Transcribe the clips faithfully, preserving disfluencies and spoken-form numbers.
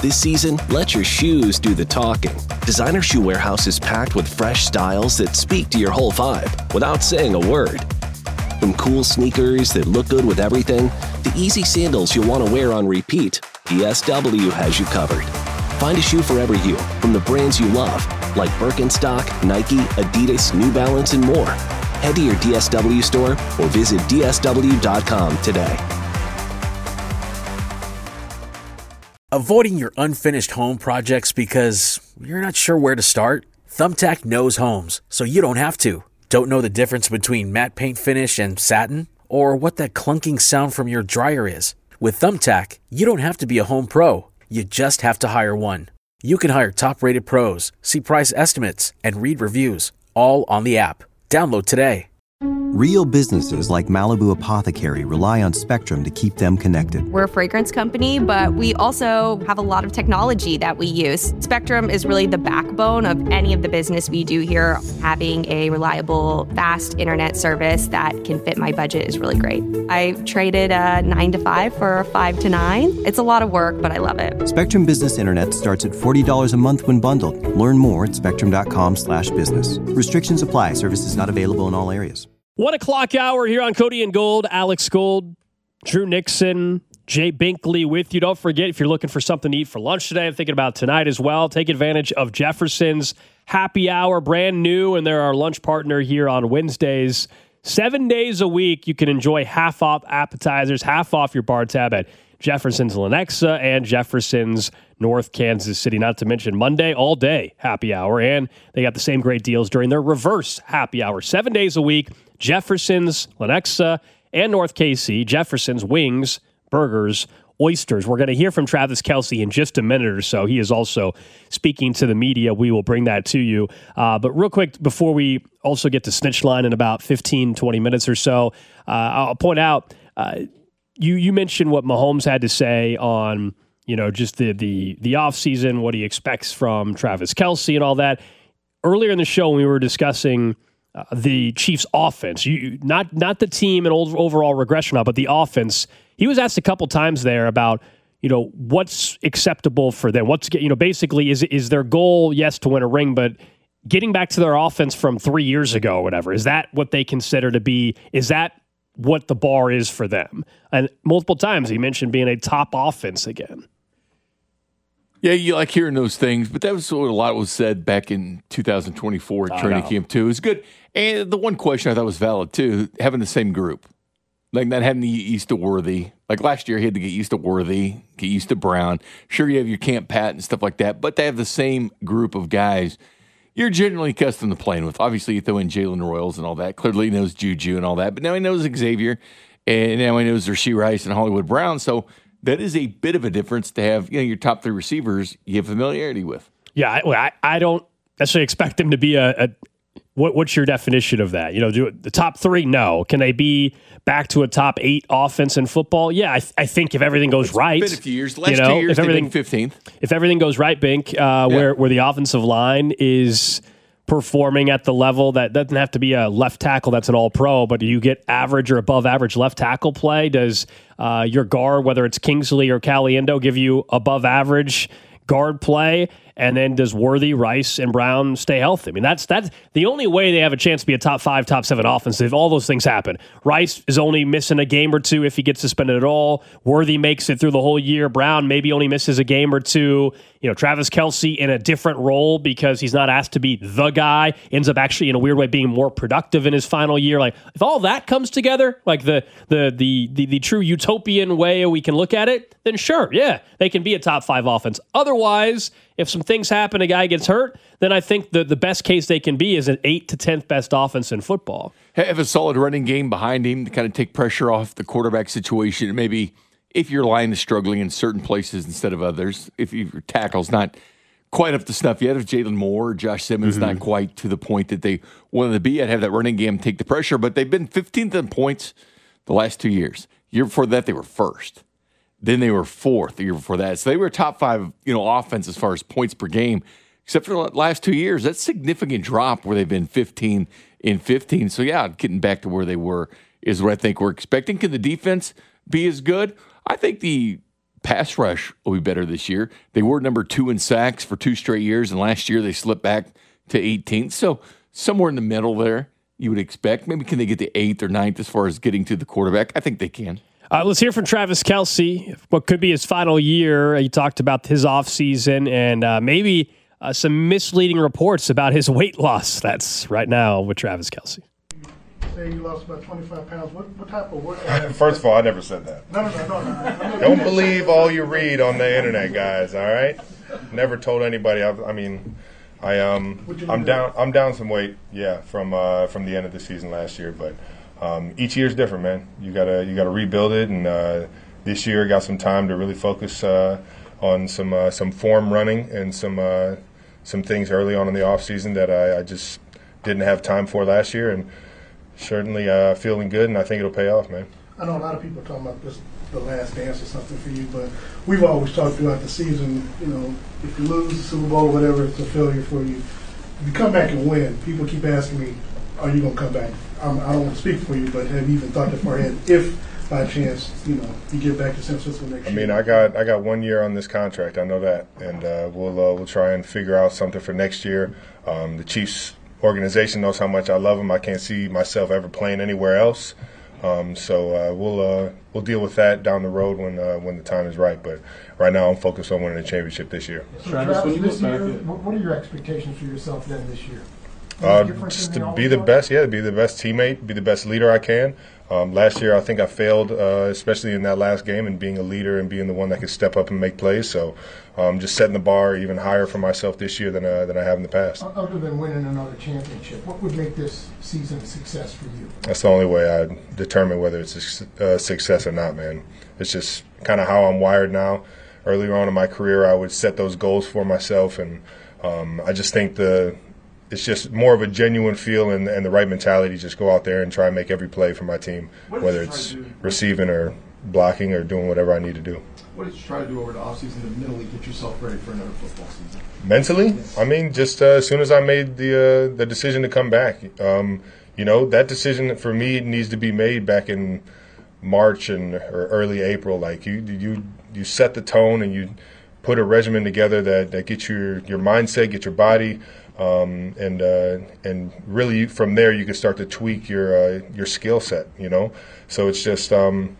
This season, let your shoes do the talking. Designer Shoe Warehouse is packed with fresh styles that speak to your whole vibe without saying a word. From cool sneakers that look good with everything, to easy sandals you'll want to wear on repeat, D S W has you covered. Find a shoe for every you from the brands you love, like Birkenstock, Nike, Adidas, New Balance, and more. Head to your D S W store or visit D S W dot com today. Avoiding your unfinished home projects because you're not sure where to start? Thumbtack knows homes, so you don't have to. Don't know the difference between matte paint finish and satin? Or what that clunking sound from your dryer is? With Thumbtack, you don't have to be a home pro. You just have to hire one. You can hire top-rated pros, see price estimates, and read reviews, all on the app. Download today. Real businesses like Malibu Apothecary rely on Spectrum to keep them connected. We're a fragrance company, but we also have a lot of technology that we use. Spectrum is really the backbone of any of the business we do here. Having a reliable, fast internet service that can fit my budget is really great. I traded a nine to five for a five to nine. It's a lot of work, but I love it. Spectrum Business Internet starts at forty dollars a month when bundled. Learn more at spectrum.com slash business. Restrictions apply. Services not available in all areas. One o'clock hour here on Cody and Gold. Alex Gold, Drew Nixon, Jay Binkley with you. Don't forget, if you're looking for something to eat for lunch today, I'm thinking about tonight as well. Take advantage of Jefferson's Happy Hour, brand new, and they're our lunch partner here on Wednesdays. Seven days a week, you can enjoy half off appetizers, half off your bar tab at Jefferson's Lenexa and Jefferson's North Kansas City. Not to mention Monday, all day happy hour. And they got the same great deals during their reverse happy hour. Seven days a week, Jefferson's, Lenexa, and North K C. Jefferson's wings, burgers, oysters. We're going to hear from Travis Kelce in just a minute or so. He is also speaking to the media. We will bring that to you. Uh, but real quick, before we also get to Snitch Line in about fifteen, twenty minutes or so, uh, I'll point out, uh, you you mentioned what Mahomes had to say on, you know, just the the the offseason, what he expects from Travis Kelce and all that. Earlier in the show, when we were discussing uh, the Chiefs' offense, you not not the team and overall regression, but the offense. He was asked a couple times there about, you know, what's acceptable for them. What's, you know, basically is is their goal, yes, to win a ring, but getting back to their offense from three years ago or whatever, is that what they consider to be? Is that what the bar is for them? And multiple times he mentioned being a top offense again. Yeah, you like hearing those things, but that was what a lot was said back in two thousand twenty-four at training camp too. It was good. And the one question I thought was valid too, having the same group. Like not having to get used to Worthy. Like last year, he had to get used to Worthy, get used to Brown. Sure, you have your Camp Pat and stuff like that, but to have the same group of guys you're generally accustomed to playing with. Obviously, you throw in Jalen Royals and all that. Clearly, he knows Juju and all that, but now he knows Xavier, and now he knows Rashee Rice and Hollywood Brown. So that is a bit of a difference to have, you know, your top three receivers you have familiarity with. Yeah, I, I don't necessarily expect them to be a, a what, what's your definition of that? You know, do the top three? No. Can they be back to a top eight offense in football? Yeah, I, th- I think if everything goes it's right. It's been a few years. Last you know, two years, if everything, fifteenth. If everything goes right, Bink, uh, yeah. where, where the offensive line is performing at the level that doesn't have to be a left tackle that's an all-pro, but do you get average or above average left tackle play? Does uh, your guard, whether it's Kingsley or Caliendo, give you above average guard play? And then does Worthy, Rice, and Brown stay healthy? I mean, that's that's the only way they have a chance to be a top five, top seven offense if all those things happen. Rice is only missing a game or two if he gets suspended at all. Worthy makes it through the whole year. Brown maybe only misses a game or two. You know, Travis Kelce in a different role because he's not asked to be the guy, ends up actually in a weird way being more productive in his final year. Like, if all that comes together, like the the the the, the true utopian way we can look at it, then sure, yeah, they can be a top five offense. Otherwise, if some things happen, a guy gets hurt, then I think the, the best case they can be is an eighth to tenth best offense in football. Have a solid running game behind him to kind of take pressure off the quarterback situation. And maybe if your line is struggling in certain places instead of others, if your tackle's not quite up to snuff yet, if Jalen Moore or Josh Simmons mm-hmm. not quite to the point that they wanted to be, I'd have that running game take the pressure. But they've been fifteenth in points the last two years. Year before that, they were first. Then they were fourth the year before that. So they were top five, you know, offense as far as points per game, except for the last two years. That's a significant drop where they've been fifteen in fifteen. So, yeah, getting back to where they were is what I think we're expecting. Can the defense be as good? I think the pass rush will be better this year. They were number two in sacks for two straight years, and last year they slipped back to eighteenth. So somewhere in the middle there, you would expect. Maybe can they get to eighth or ninth as far as getting to the quarterback? I think they can. Uh, let's hear from Travis Kelce, what could be his final year. He talked about his offseason and uh, maybe uh, some misleading reports about his weight loss. That's right now with Travis Kelce. Say you lost about twenty-five pounds. What, what type of work? First of all, I never said that. No, no, no, no. no, no. Don't believe all you read on the internet, guys. All right. Never told anybody. I, I mean, I um, I'm down. I'm down some weight. Yeah, from uh, from the end of the season last year, but um, each year's different, man. You gotta you gotta rebuild it, and uh, this year I got some time to really focus uh, on some uh, some form running and some uh, some things early on in the off season that I, I just didn't have time for last year, and certainly uh, feeling good, and I think it'll pay off, man. I know a lot of people are talking about this, the last dance or something for you, but we've always talked throughout the season, you know, if you lose the Super Bowl, whatever, it's a failure for you. If you come back and win, people keep asking me, are you going to come back? I'm, I don't want to speak for you, but have you even thought that far ahead if, by chance, you know, you get back to San Francisco next I year? mean, I got I got one year on this contract. I know that, and uh, we'll uh, we'll try and figure out something for next year. Um, the Chiefs organization knows how much I love them. I can't see myself ever playing anywhere else. Um, so uh, we'll uh, we'll deal with that down the road when uh, when the time is right. But right now, I'm focused on winning the championship this year. So Travis, Travis this year, what are your expectations for yourself then this year? Uh, just to be the best, yeah, to be the best teammate, be the best leader I can. Um, last year, I think I failed, uh, especially in that last game, and being a leader and being the one that could step up and make plays. So, um, just setting the bar even higher for myself this year than uh, than I have in the past. Other than winning another championship, what would make this season a success for you? That's the only way I determine whether it's a uh, success or not, man. It's just kind of how I'm wired now. Earlier on in my career, I would set those goals for myself, and um, I just think the it's just more of a genuine feel and, and the right mentality. Just go out there and try and make every play for my team, whether it's receiving or blocking or doing whatever I need to do. What did you try to do over the offseason to mentally get yourself ready for another football season? Mentally? Yes. I mean, just uh, as soon as I made the uh, the decision to come back, um, you know, that decision for me needs to be made back in March and or early April. Like you, you, you set the tone and you put a regimen together that, that gets your your mindset, get your body. Um, and uh, and really from there you can start to tweak your uh, your skill set, you know. So it's just um,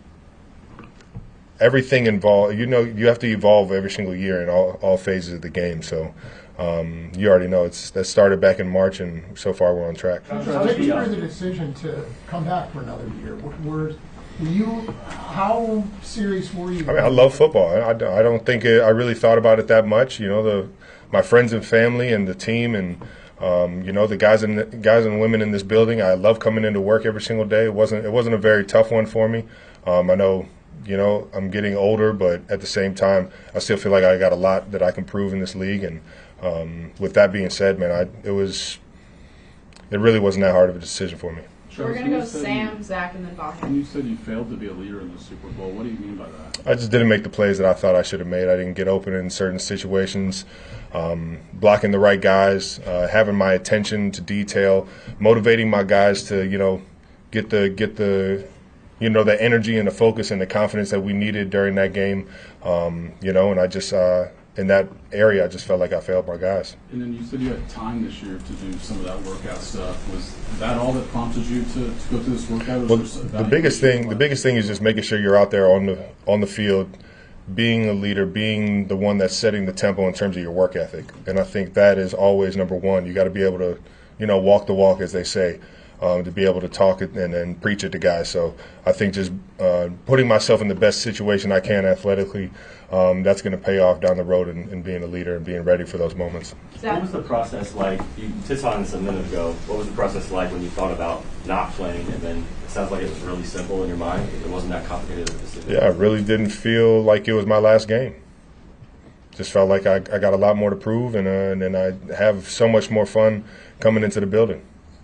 everything involved. You know, you have to evolve every single year in all, all phases of the game. So um, you already know it's that started back in March, and so far we're on track. What made the decision to come back for another year? Were, were you how serious were you? I mean, I love football. I, I don't think it, I really thought about it that much. You know, the my friends and family and the team and um, you know the guys and the guys and women in this building. I love coming into work every single day. It wasn't it wasn't a very tough one for me. Um, I know you know I'm getting older, but at the same time, I still feel like I got a lot that I can prove in this league. And um, with that being said, man, I, it was it really wasn't that hard of a decision for me. We're going to go Sam, you, Zach, and then Bakken. When you said you failed to be a leader in the Super Bowl, what do you mean by that? I just didn't make the plays that I thought I should have made. I didn't get open in certain situations, um, blocking the right guys, uh, having my attention to detail, motivating my guys to, you know, get the get the, you know, the energy and the focus and the confidence that we needed during that game, um, you know, and I just uh, in that area I just felt like I failed my guys. And then you said you had time this year to do some of that workout stuff. Was that all that prompted you to, to go through this workout? Well, the biggest thing, the biggest thing is just making sure you're out there on the on the field, being a leader, being the one that's setting the tempo in terms of your work ethic. And I think that is always number one. You got to be able to, you know, walk the walk, as they say, um, to be able to talk it and, and preach it to guys. So I think just uh, putting myself in the best situation I can athletically, um, that's going to pay off down the road in, in being a leader and being ready for those moments. What was the process like? You touched on this a minute ago. What was the process like when you thought about not playing, and then it sounds like it was really simple in your mind? It wasn't that complicated of a decision. Yeah, I really didn't feel like it was my last game. Just felt like I, I got a lot more to prove, and, uh, and then I have so much more fun coming into the building.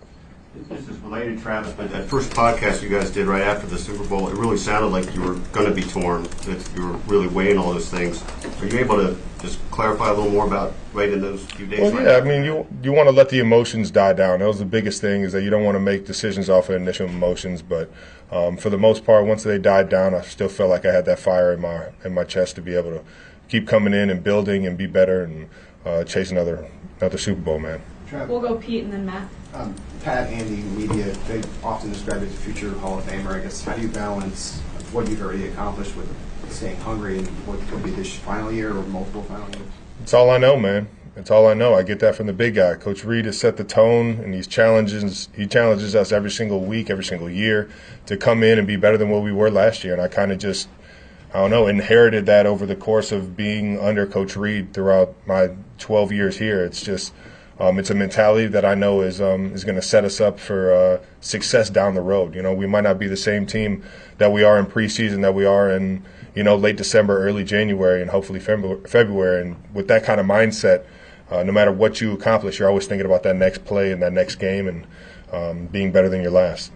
This is related, Travis, but that first podcast you guys did right after the Super Bowl, it really sounded like you were going to be torn, that you were really weighing all those things. Are you able to just clarify a little more about right in those few days? Well, right yeah, now? I mean, you you want to let the emotions die down. That was the biggest thing, is that you don't want to make decisions off of initial emotions. But um, for the most part, once they died down, I still felt like I had that fire in my in my chest to be able to keep coming in and building and be better and uh, chase another another Super Bowl, man. We'll go Pete and then Matt. Um, Pat, Andy, media, they often describe you as a future Hall of Famer. I guess, how do you balance what you've already accomplished with staying hungry and what could be this final year or multiple final years? It's all I know, man. It's all I know. I get that from the big guy. Coach Reid has set the tone, and he's challenges he challenges us every single week, every single year to come in and be better than what we were last year. And I kind of just, I don't know, inherited that over the course of being under Coach Reid throughout my twelve years here. It's just, um, it's a mentality that I know is um, is going to set us up for uh, success down the road. You know, we might not be the same team that we are in preseason, that we are in, you know, late December, early January, and hopefully February. And with that kind of mindset, uh, no matter what you accomplish, you're always thinking about that next play and that next game and um, being better than your last.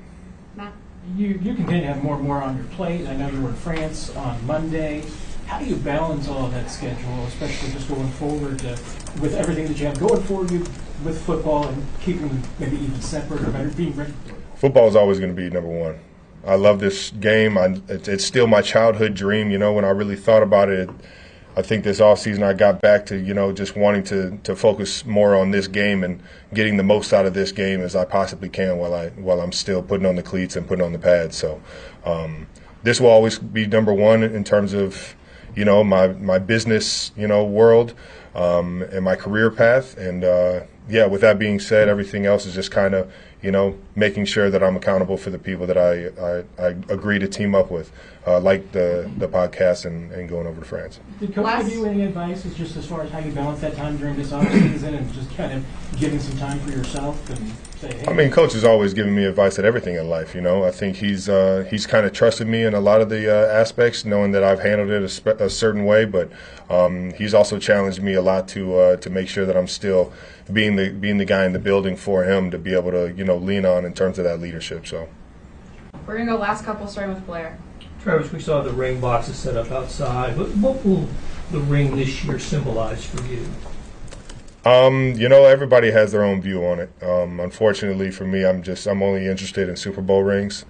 You, you continue to have more and more on your plate. I know you were in France on Monday. How do you balance all of that schedule, especially just going forward uh, with everything that you have going forward you, with football and keeping them maybe even separate or better, being ready for it? Football is always going to be number one. I love this game. I, it, it's still my childhood dream. You know, when I really thought about it, I think this offseason I got back to, you know, just wanting to, to focus more on this game and getting the most out of this game as I possibly can while, I, while I'm still putting on the cleats and putting on the pads. So um, this will always be number one in terms of, you know, my, my business, you know, world um, and my career path. And, uh, yeah, with that being said, everything else is just kind of, you know, making sure that I'm accountable for the people that I, I, I agree to team up with, uh, like the, the podcast and, and going over to France. Did Coach give you any advice as just as far as how you balance that time during this offseason and just kind of giving some time for yourself and say, hey? I mean, Coach has always given me advice at everything in life, you know. I think he's uh, he's kind of trusted me in a lot of the uh, aspects, knowing that I've handled it a, spe- a certain way, but um, he's also challenged me a lot to uh, to make sure that I'm still being the being the guy in the building for him to be able to, you know, lean on in terms of that leadership. So we're gonna go last couple, starting with Blair. Travis, we saw the ring boxes set up outside. What, what will the ring this year symbolize for you? Um, you know, everybody has their own view on it. Um, unfortunately for me, I'm just I'm only interested in Super Bowl rings.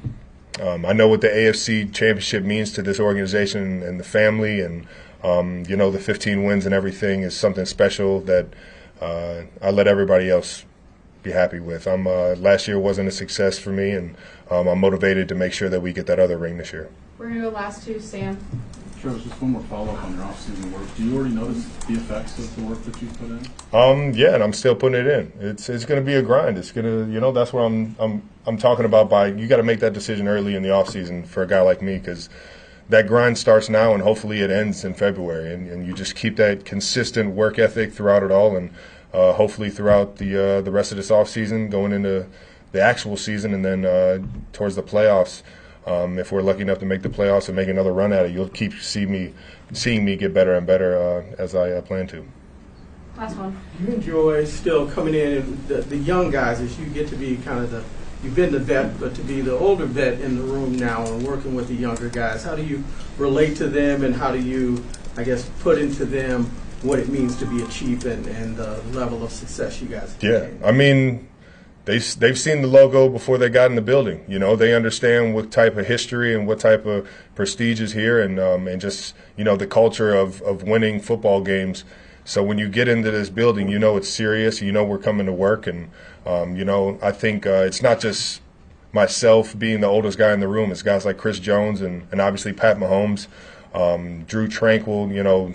Um, I know what the A F C Championship means to this organization and the family, and um, you know, the fifteen wins and everything is something special that uh, I let everybody else be happy with. I'm uh, last year wasn't a success for me, and um, I'm motivated to make sure that we get that other ring this year. We're gonna go last two, Sam. Sure, just one more follow-up on your off-season work. Do you already notice the effects of the work that you've put in? Um, yeah, and I'm still putting it in. It's it's going to be a grind. It's going to, you know, that's what I'm I'm I'm talking about. By you got to make that decision early in the off season for a guy like me, because that grind starts now and hopefully it ends in February. And, and you just keep that consistent work ethic throughout it all, and uh, hopefully throughout the uh, the rest of this off season, going into the actual season, and then uh, towards the playoffs. Um, if we're lucky enough to make the playoffs and make another run at it, you'll keep see me, seeing me get better and better uh, as I uh, plan to. Last one. You enjoy still coming in and the, the young guys as you get to be kind of the, you've been the vet, but to be the older vet in the room now and working with the younger guys. How do you relate to them, and how do you, I guess, put into them what it means to be a Chief and, and the level of success you guys have? Yeah, I mean, They've, they've seen the logo before they got in the building. You know, they understand what type of history and what type of prestige is here, and um, and just, you know, the culture of, of winning football games. So when you get into this building, you know it's serious. You know we're coming to work. And, um, you know, I think uh, it's not just myself being the oldest guy in the room. It's guys like Chris Jones and, and obviously Pat Mahomes, um, Drew Tranquill, you know,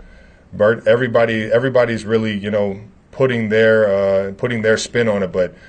Bert, everybody, everybody's really, you know, putting their uh, putting their spin on it. But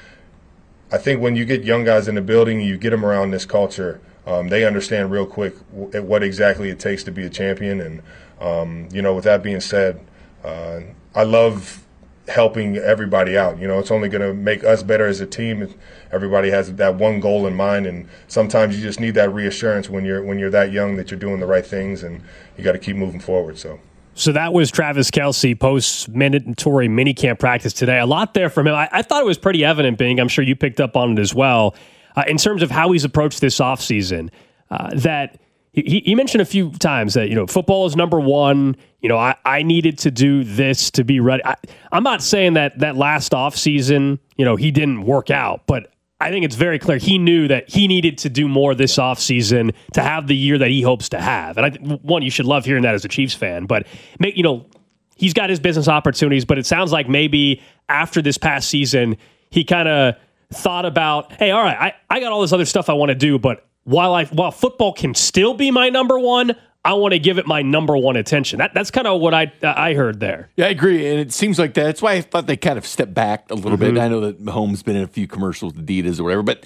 I think when you get young guys in the building, you get them around this culture, um, they understand real quick w- what exactly it takes to be a champion. And, um, you know, with that being said, uh, I love helping everybody out. You know, it's only going to make us better as a team if everybody has that one goal in mind. And sometimes you just need that reassurance when you're when you're that young that you're doing the right things, and you got to keep moving forward. So. So that was Travis Kelce post-mandatory minicamp practice today. A lot there from him. I, I thought it was pretty evident, Bing. I'm sure you picked up on it as well, uh, in terms of how he's approached this offseason. Uh, that he, he mentioned a few times that, you know, football is number one. You know, I, I needed to do this to be ready. I, I'm not saying that that last offseason, you know, he didn't work out, but I think it's very clear he knew that he needed to do more this offseason to have the year that he hopes to have. And I, one, you should love hearing that as a Chiefs fan. But, make, you know, he's got his business opportunities, but it sounds like maybe after this past season, he kind of thought about, hey, all right, I, I got all this other stuff I want to do, but while I while football can still be my number one, I want to give it my number one attention. That That's kind of what I uh, I heard there. Yeah, I agree. And it seems like that. That's why I thought they kind of stepped back a little mm-hmm. bit. I know that Mahomes been in a few commercials with Adidas or whatever, but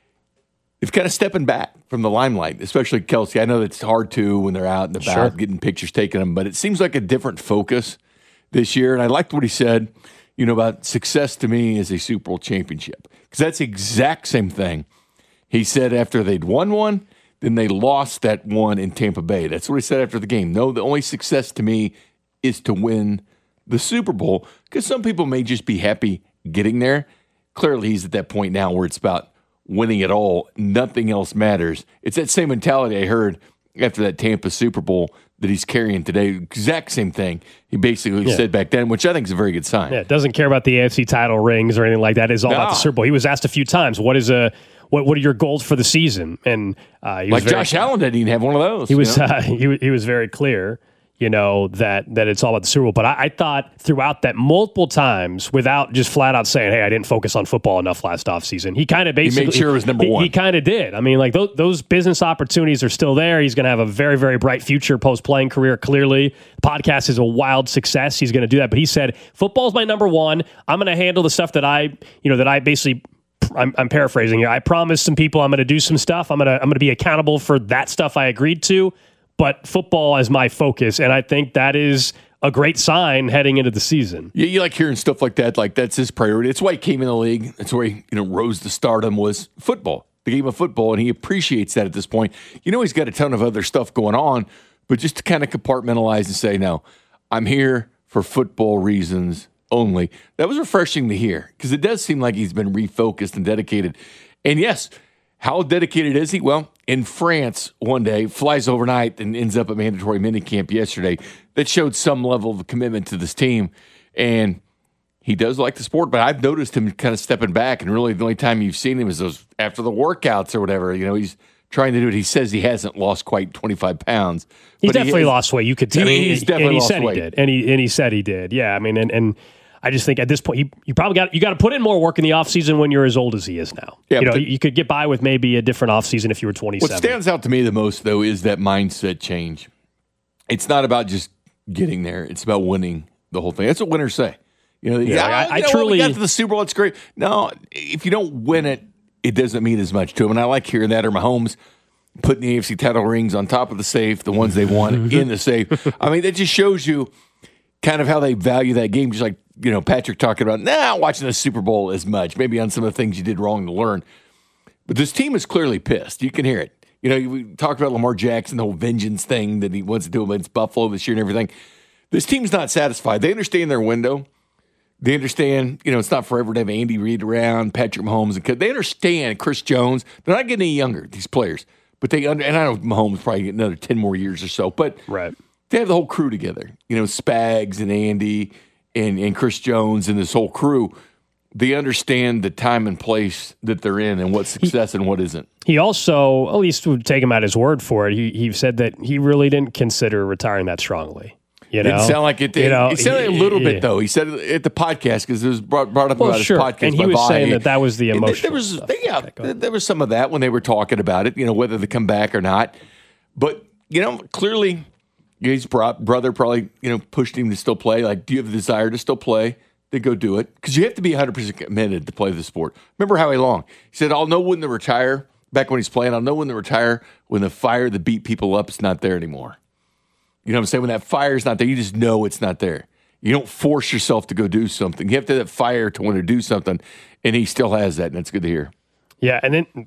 they've kind of stepping back from the limelight, especially Kelce. I know that it's hard to when they're out and about sure. getting pictures taken of them, but it seems like a different focus this year. And I liked what he said, you know, about success to me is a Super Bowl championship. Because that's the exact same thing he said after they'd won one. Then they lost that one in Tampa Bay. That's what he said after the game. No, the only success to me is to win the Super Bowl, because some people may just be happy getting there. Clearly, he's at that point now where it's about winning it all. Nothing else matters. It's that same mentality I heard after that Tampa Super Bowl that he's carrying today. Exact same thing he basically yeah. said back then, which I think is a very good sign. Yeah, doesn't care about the A F C title rings or anything like that. It's all no. about the Super Bowl. He was asked a few times, what is a What what are your goals for the season? And uh, he was like very, Josh Allen didn't even have one of those. He was you know? uh, he he was very clear, you know, that that it's all about the Super Bowl. But I, I thought throughout that multiple times, without just flat out saying, "Hey, I didn't focus on football enough last offseason," he kind of basically he made sure it was number he, one. He kind of did. I mean, like those those business opportunities are still there. He's going to have a very very bright future post playing career. Clearly, the podcast is a wild success. He's going to do that. But he said, "Football's my number one. I'm going to handle the stuff that I you know that I basically." I'm, I'm paraphrasing here. I promised some people I'm going to do some stuff. I'm going to I'm going to be accountable for that stuff I agreed to, but football is my focus, and I think that is a great sign heading into the season. Yeah, you like hearing stuff like that. Like that's his priority. That's why he came in the league. That's where he you know rose to stardom was football, the game of football, and he appreciates that at this point. You know, he's got a ton of other stuff going on, but just to kind of compartmentalize and say, no, I'm here for football reasons only. That was refreshing to hear, because it does seem like he's been refocused and dedicated. And yes, how dedicated is he? Well, in France one day, flies overnight and ends up at mandatory minicamp yesterday. That showed some level of commitment to this team. And he does like the sport, but I've noticed him kind of stepping back, and really the only time you've seen him is those after the workouts or whatever. You know, he's trying to do it. He says he hasn't lost quite twenty-five pounds. He but definitely he has, lost weight. You could tell. He, I mean, he's definitely and he lost said weight. he did. And he and he said he did. Yeah, I mean, and and I just think at this point, you, you probably got you got to put in more work in the offseason when you're as old as he is now. Yeah, you know, the, you could get by with maybe a different offseason if you were twenty-seven. What stands out to me the most, though, is that mindset change. It's not about just getting there. It's about winning the whole thing. That's what winners say. You know, yeah, yeah I, I, I you know, truly we got to the Super Bowl. It's great. No, if you don't win it, it doesn't mean as much to him. And I like hearing that. Or Mahomes putting the A F C title rings on top of the safe, the ones they won in the safe. I mean, that just shows you kind of how they value that game. Just like, you know, Patrick talking about, nah, watching the Super Bowl as much, maybe on some of the things you did wrong to learn. But this team is clearly pissed. You can hear it. You know, we talked about Lamar Jackson, the whole vengeance thing that he wants to do against Buffalo this year and everything. This team's not satisfied. They understand their window. They understand, you know, it's not forever to have Andy Reid around, Patrick Mahomes. And they understand Chris Jones. They're not getting any younger, these players. But they, under, and I know Mahomes probably get another ten more years or so. But right. they have the whole crew together. You know, Spags and Andy and, and Chris Jones and this whole crew. They understand the time and place that they're in and what's success he, and what isn't. He also, at least would take him at his word for it, he he said that he really didn't consider retiring that strongly. You know? It didn't sound like it did. You know, he said it a little he, bit, though. He said it at the podcast, because it was brought, brought up well, about sure. his podcast. And he by was Vahe. saying that that was the emotional there was, stuff. Yeah, okay, there was some of that when they were talking about it, you know, whether they come back or not. But, you know, clearly his brother probably, you know, pushed him to still play. Like, do you have the desire to still play? They go do it. Because you have to be one hundred percent committed to play the sport. Remember Howie Long? He said, I'll know when to retire. Back when he's playing, I'll know when to retire when the fire that beat people up is not there anymore. You know what I'm saying? When that fire is not there, you just know it's not there. You don't force yourself to go do something. You have to have that fire to want to do something, and he still has that, and that's good to hear. Yeah, and then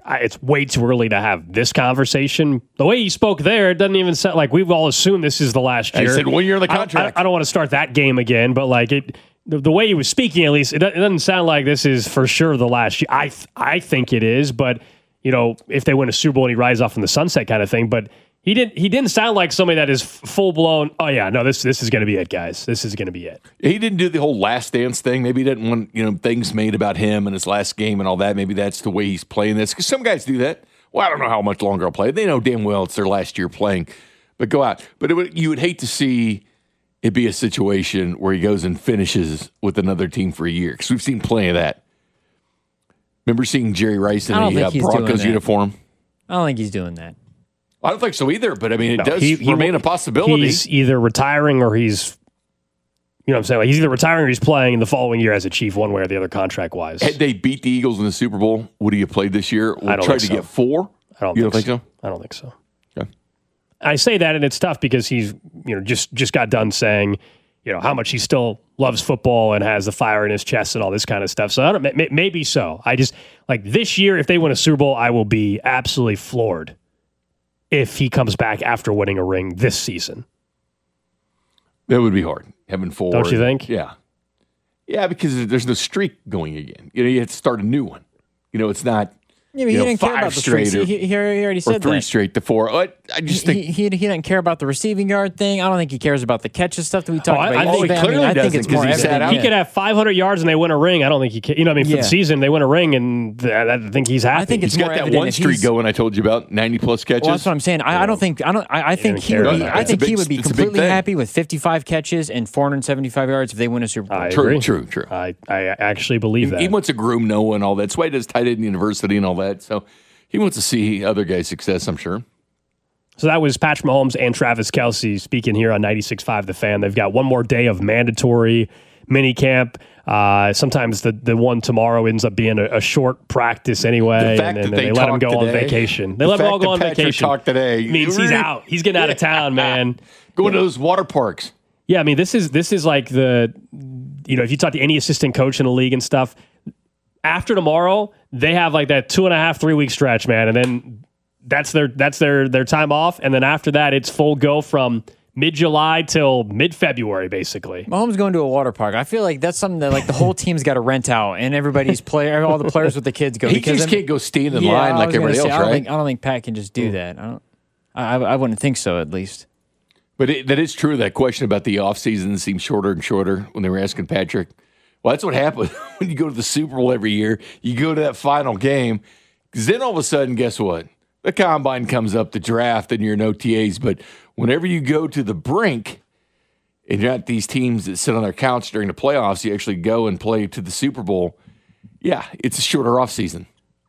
I, it's way too early to have this conversation. The way he spoke there, it doesn't even sound like we've all assumed this is the last year. I said one year on the I- contract. I, I don't want to start that game again, but like it, the, the way he was speaking, at least, it, do- it doesn't sound like this is for sure the last year. I th- I think it is, but you know, if they win a Super Bowl and he rides off in the sunset kind of thing, but. He didn't. He didn't sound like somebody that is full blown. Oh yeah, no, this this is going to be it, guys. This is going to be it. He didn't do the whole last dance thing. Maybe he didn't want you know things made about him and his last game and all that. Maybe that's the way he's playing this. Because some guys do that. Well, I don't know how much longer I'll play. They know damn well it's their last year playing, but go out. But it would, you would hate to see it be a situation where he goes and finishes with another team for a year because we've seen plenty of that. Remember seeing Jerry Rice in I don't the uh, think he's doing Broncos that. uniform? I don't think he's doing that. I don't think so either, but I mean, it No, does he- he remain will- a possibility. He's either retiring or he's, you know what I'm saying? Like he's either retiring or he's playing in the following year as a Chief one way or the other contract wise. Had they beat the Eagles in the Super Bowl, would he have played this year? We'll I don't try think to so. get four? I don't You think, don't think so. I don't think so. Okay. I say that and it's tough because he's, you know, just just got done saying, you know, how much he still loves football and has the fire in his chest and all this kind of stuff. So I don't may- maybe so. I just like this year if they win a Super Bowl, I will be absolutely floored if he comes back after winning a ring this season. That would be hard, having four. Don't you think? Yeah. Yeah, because there's no streak going again. You know, you have to start a new one. You know, it's not Yeah, but you he know, didn't care five about the straight streaks. or, He, he, he already or said three that. straight to four. I, I just he, think he, he didn't care about the receiving yard thing. I don't think he cares about the catches stuff that we talked Oh, I- about. I think yesterday. he clearly I, mean, I think doesn't it's 'cause more he sat evident. out. He yeah. could have five hundred yards and they win a ring. I don't think he can. You know what I mean? For Yeah. the season, they win a ring and th- I think he's happy. I think it's he's got more that evident one if streak he's- going I told you about, ninety plus catches. Well, that's what I'm saying. I, I don't think I don't. I, I think didn't he care would be. about that. I It's a think big- he would be it's a big completely thing. happy with fifty-five catches and four hundred seventy-five yards if they win a Super Bowl. I True, agree. true, true. I, I actually believe that. He wants to groom Noah and all that. That's why he does tight end university and all that. So he wants to see other guys' success, I'm sure. So that was Patrick Mahomes and Travis Kelce speaking here on ninety-six point five The Fan. They've got one more day of mandatory mini camp. Uh, sometimes the, the one tomorrow ends up being a, a short practice anyway, The fact and then that they, they let him go talked on today- vacation. They the let him all fact go on that Patrick vacation. talked today means he's out. He's getting out of town, man. Going to those water parks. Yeah, I mean this is this is like the, you know, if you talk to any assistant coach in the league and stuff, after tomorrow they have like that two and a half three week stretch, man, and then that's their that's their their time off, and then after that it's full go from mid July till mid February, basically. Mahomes going to a water park. I feel like that's something that like the whole team's got to rent out, and everybody's player, all the players with the kids go. He because just I mean- can't go stand in Yeah, line I like was gonna everybody say, else, I don't right? think I don't think Pat can just do that. I don't. I, I wouldn't think so, at least. But it, that is true. That question about the offseason seems shorter and shorter when they were asking Patrick. Well, that's what happens when you go to the Super Bowl every year. You go to that final game. Because then all of a sudden, guess what? The combine comes up, the draft, and you're in O T As. But whenever you go to the brink and you're not these teams that sit on their couch during the playoffs, you actually go and play to the Super Bowl. Yeah, it's a shorter offseason.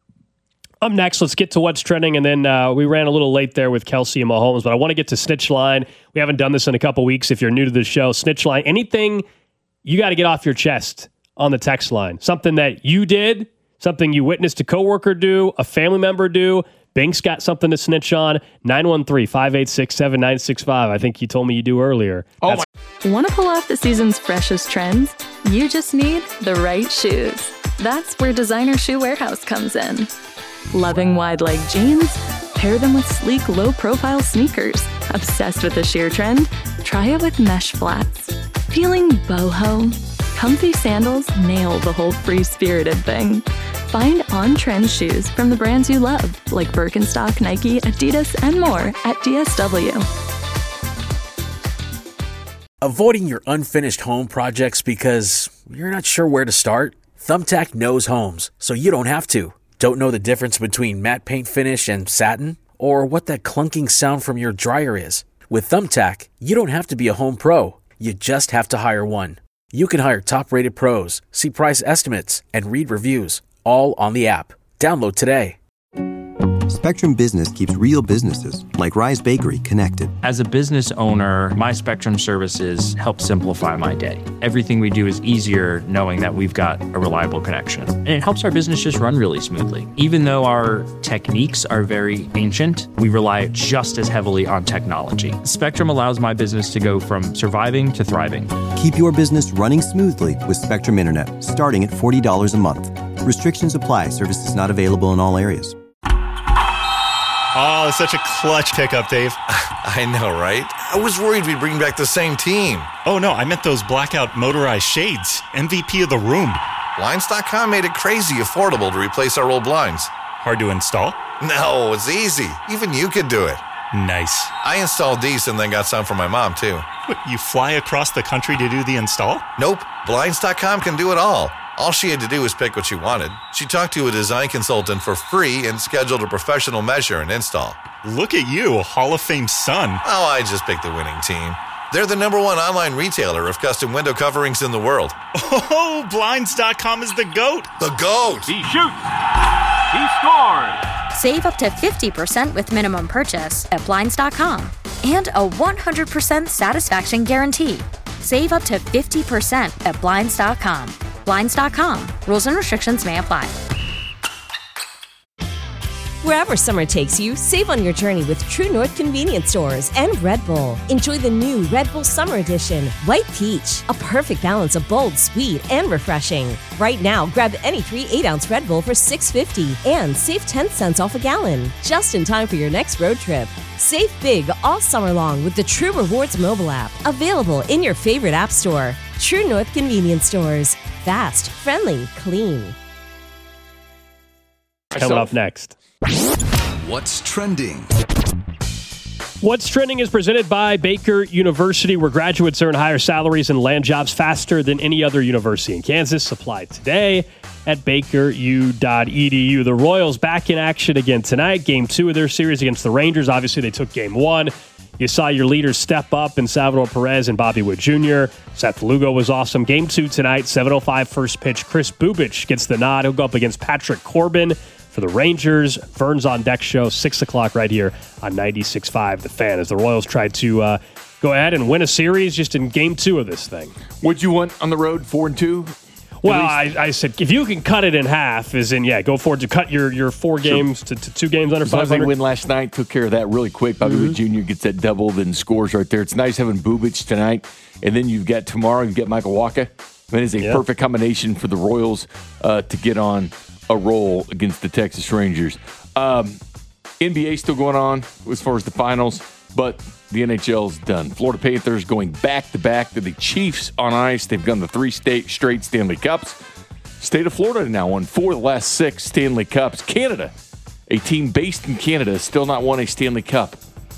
Up next, let's get to what's trending, and then uh, we ran a little late there with Kelce and Mahomes, but I want to get to Snitch Line. We haven't done this in a couple weeks. If you're new to the show, Snitch Line, anything you got to get off your chest on the text line. Something that you did, something you witnessed a coworker do, a family member do. Bink's got something to snitch on. nine one three, five eight six, seven nine six five. I think you told me you do earlier. Oh, That's- Want to pull off the season's freshest trends? You just need the right shoes. That's where Designer Shoe Warehouse comes in. Loving wide leg jeans? Pair them with sleek, low-profile sneakers. Obsessed with the sheer trend? Try it with mesh flats. Feeling boho? Comfy sandals nail the whole free-spirited thing. Find on-trend shoes from the brands you love, like Birkenstock, Nike, Adidas, and more at D S W. Avoiding your unfinished home projects because you're not sure where to start? Thumbtack knows homes, so you don't have to. Don't know the difference between matte paint finish and satin? Or what that clunking sound from your dryer is? With Thumbtack, you don't have to be a home pro. You just have to hire one. You can hire top-rated pros, see price estimates, and read reviews, all on the app. Download today. Spectrum Business keeps real businesses, like Rise Bakery, connected. As a business owner, my Spectrum services help simplify my day. Everything we do is easier knowing that we've got a reliable connection. And it helps our business just run really smoothly. Even though our techniques are very ancient, we rely just as heavily on technology. Spectrum allows my business to go from surviving to thriving. Keep your business running smoothly with Spectrum Internet, starting at forty dollars a month. Restrictions apply. Services not available in all areas. Oh, such a clutch pickup, Dave. I know, right? I was worried we'd bring back the same team. Oh, no, I meant those blackout motorized shades. M V P of the room. Blinds dot com made it crazy affordable to replace our old blinds. Hard to install? No, it's easy. Even you could do it. Nice. I installed these and then got some for my mom, too. What, you fly across the country to do the install? Nope. Blinds dot com can do it all. All she had to do was pick what she wanted. She talked to a design consultant for free and scheduled a professional measure and install. Look at you, Hall of Fame son. Oh, I just picked the winning team. They're the number one online retailer of custom window coverings in the world. Oh, Blinds dot com is the GOAT. The GOAT. He shoots. He scores. Save up to fifty percent with minimum purchase at Blinds dot com. And a one hundred percent satisfaction guarantee. Save up to fifty percent at Blinds dot com. Blinds dot com. Rules and restrictions may apply. Wherever summer takes you, save on your journey with True North Convenience Stores and Red Bull. Enjoy the new Red Bull Summer Edition, White Peach, a perfect balance of bold, sweet, and refreshing. Right now, grab any three eight-ounce Red Bull for six fifty and save ten cents off a gallon, just in time for your next road trip. Save big all summer long with the True Rewards mobile app, available in your favorite app store. True North Convenience Stores. Fast, friendly, clean. Coming up next. What's trending? What's Trending is presented by Baker University, where graduates earn higher salaries and land jobs faster than any other university in Kansas. Applied today at baker u dot e d u. The Royals back in action again tonight. Game two of their series against the Rangers. Obviously, they took game one. You saw your leaders step up in Salvador Perez and Bobby Wood Junior Seth Lugo was awesome. Game two tonight, seven oh five first pitch. Chris Bubich gets the nod. He'll go up against Patrick Corbin for the Rangers. Vern's on Deck show, six o'clock right here on ninety-six point five The Fan, as the Royals tried to uh, go ahead and win a series just in game two of this thing. What'd you want on the road, four and two? Well, I, I said if you can cut it in half, as in, yeah, go forward to cut your, your four games sure. to, to two games under five hundred. They win last night, took care of that really quick. Bobby mm-hmm. Wood Junior gets that double, then scores right there. It's nice having Bubich tonight. And then you've got tomorrow, you get Michael Wacha. That is a yep. perfect combination for the Royals uh, to get on a roll against the Texas Rangers. Um, N B A still going on as far as the finals, but the N H L's done. Florida Panthers going back-to-back to the Chiefs on ice. They've done the three state straight Stanley Cups. State of Florida now won four of the last six Stanley Cups. Canada, a team based in Canada, still not won a Stanley Cup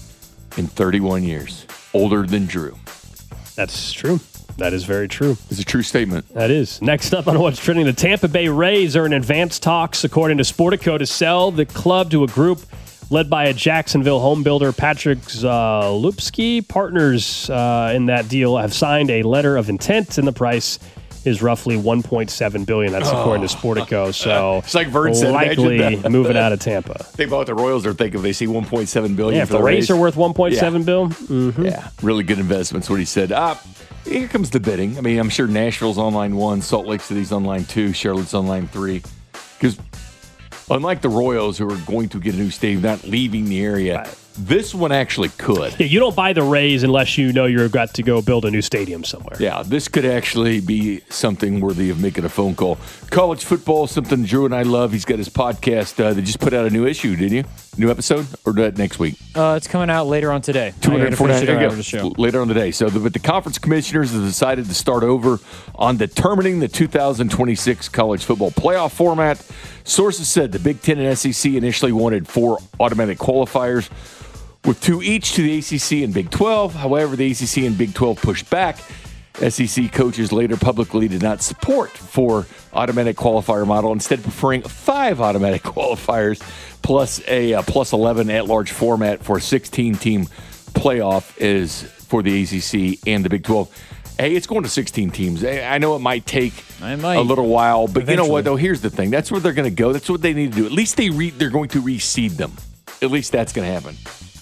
in thirty-one years. Older than Drew. That's true. That is very true. It's a true statement. That is. Next up on What's Trending, the Tampa Bay Rays are in advanced talks, according to Sportico, to sell the club to a group led by a Jacksonville home builder, Patrick Zalupski. Partners uh, in that deal have signed a letter of intent, and the price is roughly one point seven billion dollars. That's according oh. to Sportico. So it's like Vern said, likely moving out of Tampa. Think about what the Royals are thinking if they see one point seven billion dollars. Yeah, if the Rays are worth one point seven yeah. billion dollars. Mm-hmm. Yeah, really good investments, what he said. Ah, here comes the bidding. I mean, I'm sure Nashville's on line one, Salt Lake City's on line two, Charlotte's on line three. Because unlike the Royals, who are going to get a new stadium, not leaving the area, right. this one actually could. Yeah, you don't buy the Rays unless you know you've got to go build a new stadium somewhere. Yeah, this could actually be something worthy of making a phone call. College football, something Drew and I love. He's got his podcast. Uh, they just put out a new issue, didn't you? New episode? Or that next week? Uh, it's coming out later on today. two forty-nine the show. Later on today. So the, but the conference commissioners have decided to start over on determining the two thousand twenty-six college football playoff format. Sources said the Big Ten and S E C initially wanted four automatic qualifiers, with two each to the A C C and Big twelve. However, the A C C and Big twelve pushed back. S E C coaches later publicly did not support four automatic qualifier model, instead preferring five automatic qualifiers plus a uh, plus eleven at-large format for a sixteen-team playoff is for the A C C and the Big twelve. Hey, it's going to sixteen teams. I know it might take it might. a little while, but Eventually. You know what, though? Here's the thing. That's where they're going to go. That's what they need to do. At least they re- they're going to reseed them. At least that's going to happen.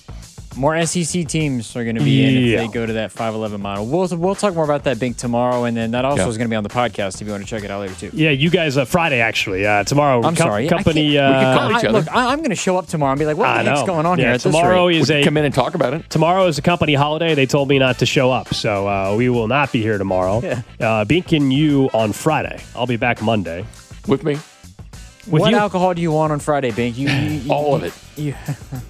More S E C teams are going to be in yeah. if they go to that five eleven model. We'll we'll talk more about that big tomorrow, and then that also yeah. is going to be on the podcast if you want to check it out later too. Yeah, you guys, uh, Friday actually. Uh, tomorrow, I'm com- sorry, company. I Uh, we can call each I, other. look, I, I'm going to show up tomorrow and be like, "What I the heck's know. going on yeah, here?" At tomorrow this is we a come in and talk about it. Tomorrow is a company holiday. They told me not to show up, so uh, we will not be here tomorrow. Yeah. Uh, Bink and you on Friday. I'll be back Monday with me. With what you? alcohol do you want on Friday, Bink? You, you, you all of it. You,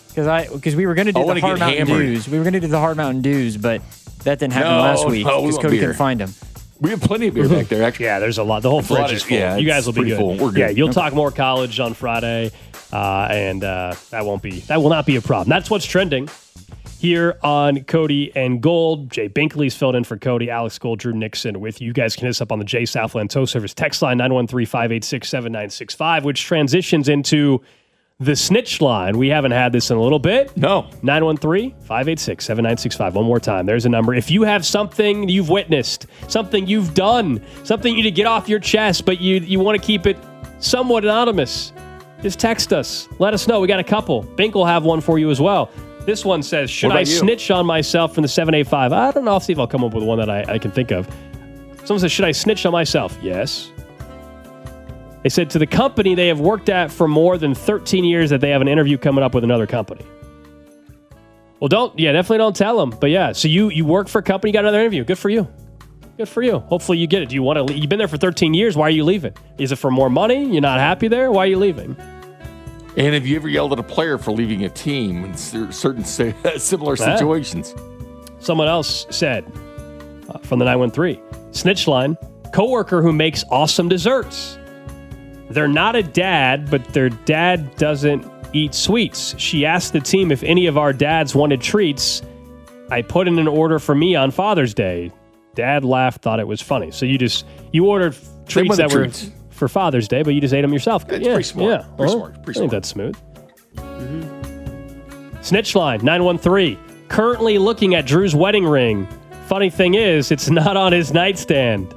Because I because we were going to do I the wanna Hard get Mountain hammered. Dews. We were going to do the Hard Mountain Dews, but that didn't happen No, last week no, we because want Cody beer. couldn't find them. We have plenty of beer back there, actually. Yeah, there's a lot. The whole There's a lot fridge of- is full. yeah, you guys it's will be pretty good. full. We're good. Yeah, you'll Okay. talk more college on Friday, uh, and uh, that won't be that will not be a problem. That's what's trending here on Cody and Gold. Jay Binkley's filled in for Cody. Alex Gold, Drew Nixon with you. You guys can hit us up on the Jay Southland Tow Service text line nine one three, five eight six, seven nine six five, which transitions into the snitch line. We haven't had this in a little bit. No. nine one three, five eight six, seven nine six five. One more time. There's a number. If you have something you've witnessed, something you've done, something you need to get off your chest, but you you want to keep it somewhat anonymous, just text us. Let us know. We got a couple. Bink will have one for you as well. This one says, should What I about you? snitch on myself from the seven eight five? I don't know. I'll see if I'll come up with one that I, I can think of. Someone says, should I snitch on myself? Yes. They said to the company they have worked at for more than thirteen years that they have an interview coming up with another company. Well, don't, yeah, definitely don't tell them. But yeah, so you you work for a company, you got another interview. Good for you. Good for you. Hopefully you get it. Do you want to leave? You've been there for thirteen years. Why are you leaving? Is it for more money? You're not happy there? Why are you leaving? And have you ever yelled at a player for leaving a team in cer- certain si- similar Ah. situations? Someone else said uh, from the nine one three, snitch line, coworker who makes awesome desserts. They're not a dad, but their dad doesn't eat sweets. She asked the team if any of our dads wanted treats. I put in an order for me on Father's Day. Dad laughed, thought it was funny. So you just, you ordered treats with the that were treats. for Father's Day, but you just ate them yourself. That's yeah, pretty smart. Yeah. Pretty Well, smart. Pretty I think smart. that's smooth. Snitch line, nine one three. Currently looking at Drew's wedding ring. Funny thing is, it's not on his nightstand.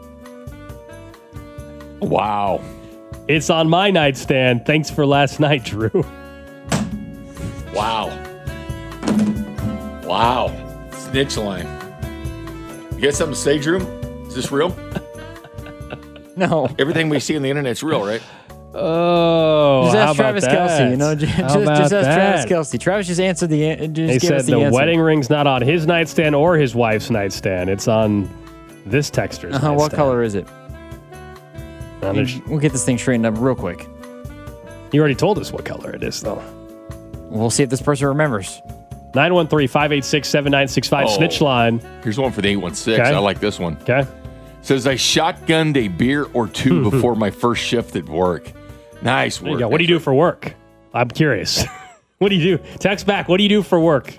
Wow. It's on my nightstand. Thanks for last night, Drew. Wow. Wow. Snitch line. You got something to say, Drew? Is this real? No. Everything we see on the internet's real, right? Oh, Just how ask about Travis that? Kelsey. You know, just, How just, about just ask that? Travis Kelsey. Travis just answered the. an- Just They gave said us the, the answer. wedding ring's not on his nightstand or his wife's nightstand. It's on this texter's Uh-huh, nightstand. what color is it? Now, there's- We'll get this thing straightened up real quick. You already told us what color it is, though. We'll see if this person remembers. nine one three, five eight six, seven nine six five. Oh. Snitch line. Here's one for the eight one six. Okay. I like this one. Okay. Says, I shotgunned a beer or two before my first shift at work. Nice There you work. go. What do you do for work? I'm curious. What do you do? Text back. What do you do for work?